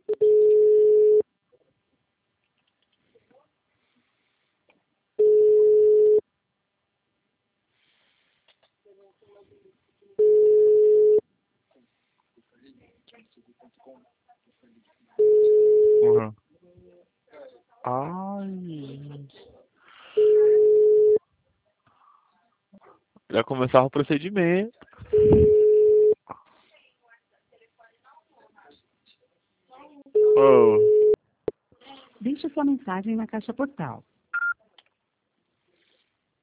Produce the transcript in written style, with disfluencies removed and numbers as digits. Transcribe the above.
Uhum. Ai. Já começava o procedimento. Oh. Deixe sua mensagem na caixa postal.